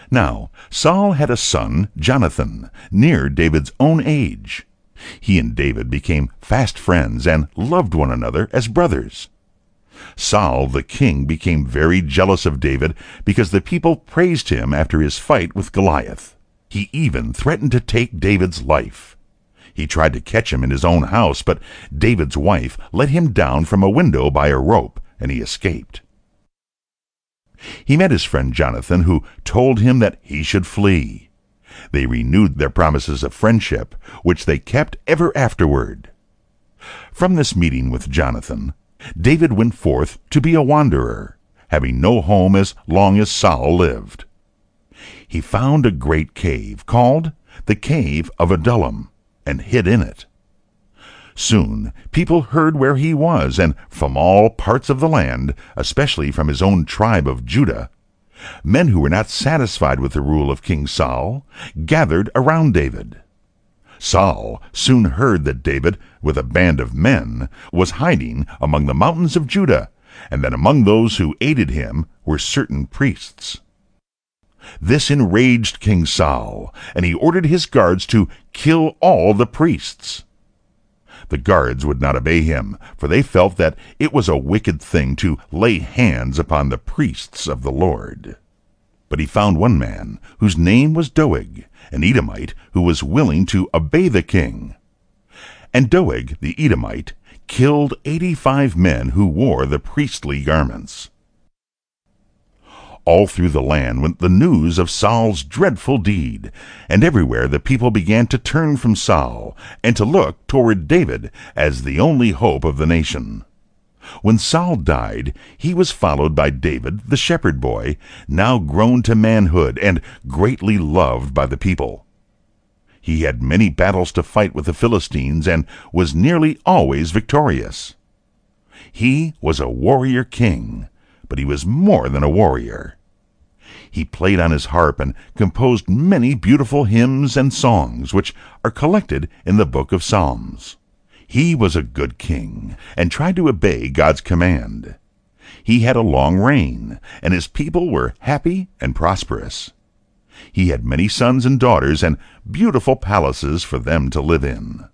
Now Saul had a son, Jonathan, near David's own age. He and David became fast friends and loved one another as brothers. Saul the king became very jealous of David because the people praised him after his fight with Goliath. He even threatened to take David's life. He tried to catch him in his own house, but David's wife let him down from a window by a rope, and he escaped. He met his friend Jonathan, who told him that he should flee. They renewed their promises of friendship, which they kept ever afterward. From this meeting with Jonathan, David went forth to be a wanderer, having no home as long as Saul lived. He found a great cave called the Cave of Adullam, and hid in it. Soon people heard where he was, and from all parts of the land, especially from his own tribe of Judah, men who were not satisfied with the rule of King Saul gathered around David. Saul soon heard that David, with a band of men, was hiding among the mountains of Judah, and that among those who aided him were certain priests. This enraged King Saul, and he ordered his guards to kill all the priests. The guards would not obey him, for they felt that it was a wicked thing to lay hands upon the priests of the Lord. But he found one man, whose name was Doeg, an Edomite, who was willing to obey the king. And Doeg the Edomite killed 85 men who wore the priestly garments. All through the land went the news of Saul's dreadful deed, and everywhere the people began to turn from Saul and to look toward David as the only hope of the nation. When Saul died, he was followed by David the shepherd boy, now grown to manhood and greatly loved by the people. He had many battles to fight with the Philistines and was nearly always victorious. He was a warrior king, but he was more than a warrior. He played on his harp and composed many beautiful hymns and songs, which are collected in the book of Psalms. He was a good king, and tried to obey God's command. He had a long reign, and his people were happy and prosperous. He had many sons and daughters, and beautiful palaces for them to live in.